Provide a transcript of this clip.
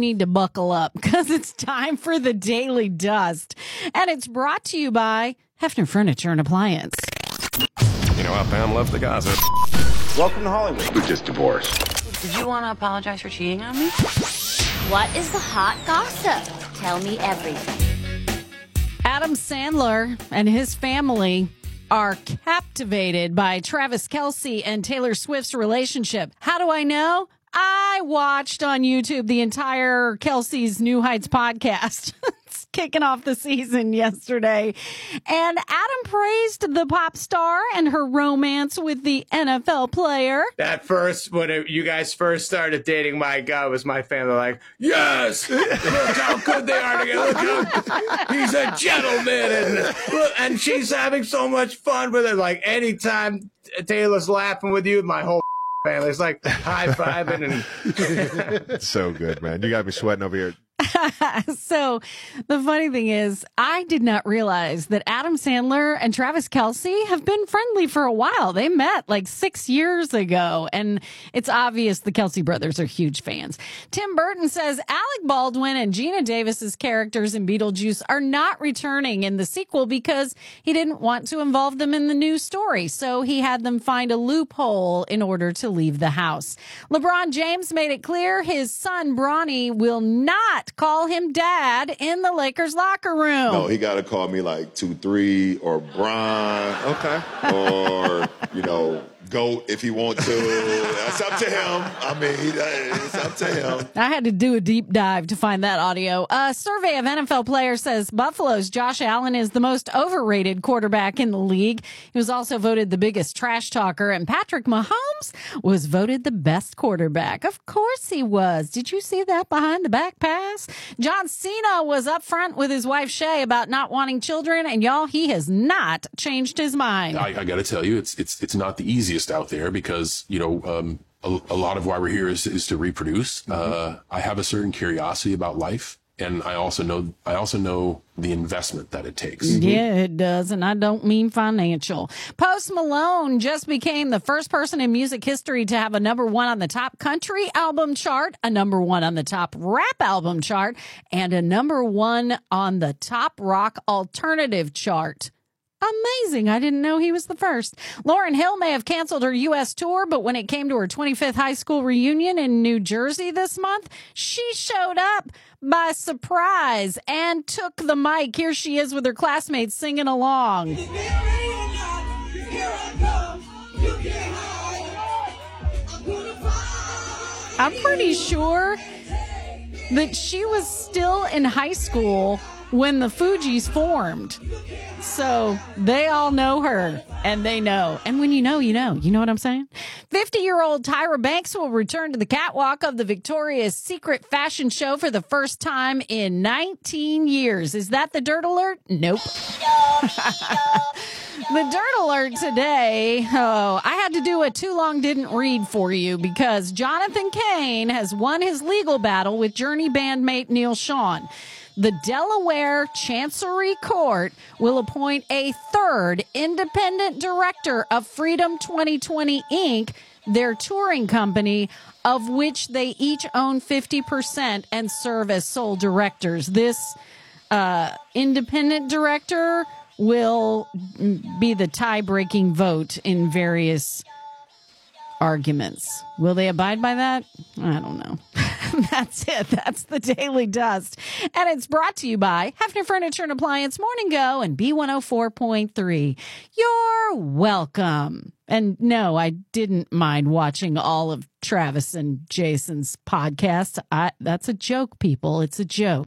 need to buckle up because it's time for the Daily Dust. And it's brought to you by Hefner Furniture and Appliance. You know how Pam loves the gossip. Welcome to Hollywood. We're just divorced. Did you want to apologize for cheating on me? What is the hot gossip? Tell me everything. Adam Sandler and his family are captivated by Travis Kelce and Taylor Swift's relationship. How do I know? I watched on YouTube the entire Kelce's New Heights podcast. It's kicking off the season yesterday. And Adam praised the pop star and her romance with the NFL player. That first, when you guys first started dating, my God, was my family like, yes, look how good they are together. Look how he's a gentleman. And she's having so much fun with it. Like, anytime Taylor's laughing with you, my whole family's like high-fiving. It's so good, man. You got me sweating over here. So the funny thing is, I did not realize that Adam Sandler and Travis Kelce have been friendly for a while. They met like 6 years ago, and it's obvious the Kelce brothers are huge fans. Tim Burton says Alec Baldwin and Gina Davis's characters in Beetlejuice are not returning in the sequel because he didn't want to involve them in the new story. So he had them find a loophole in order to leave the house. LeBron James made it clear his son Bronny will not call him dad in the Lakers locker room. No, he got to call me like 2-3 or Bron. Okay. Or, GOAT if he wants to. That's up to him. I mean, it's up to him. I had to do a deep dive to find that audio. A survey of NFL players says Buffalo's Josh Allen is the most overrated quarterback in the league. He was also voted the biggest trash talker, and Patrick Mahomes was voted the best quarterback. Of course he was. Did you see that behind the back pass? John Cena was up front with his wife Shay about not wanting children, and y'all, he has not changed his mind. I got to tell you, it's not the easiest out there because, a lot of why we're here is to reproduce. I have a certain curiosity about life, and I also know the investment that it takes. Yeah, it does, and I don't mean financial. Post Malone just became the first person in music history to have a #1 on the top country album chart, a #1 on the top rap album chart, and a #1 on the top rock alternative chart. Amazing. I didn't know he was the first. Lauryn Hill may have canceled her U.S. tour, but when it came to her 25th high school reunion in New Jersey this month, she showed up by surprise and took the mic. Here she is with her classmates singing along. I'm pretty sure that she was still in high school when the Fugees formed. So they all know her, and they know. And when you know, you know. You know what I'm saying? 50-year-old Tyra Banks will return to the catwalk of the Victoria's Secret fashion show for the first time in 19 years. Is that the dirt alert? Nope. The dirt alert today, I had to do a too long didn't read for you because Jonathan Cain has won his legal battle with Journey bandmate Neil Schon. The Delaware Chancery Court will appoint a third independent director of Freedom 2020, Inc., their touring company, of which they each own 50% and serve as sole directors. This independent director will be the tie-breaking vote in various arguments. Will they abide by that? I don't know. That's it. That's the Daily Dust. And it's brought to you by Hefner Furniture and Appliance, Morning Go, and B104.3. You're welcome. And no, I didn't mind watching all of Travis and Jason's podcast. That's a joke, people. It's a joke.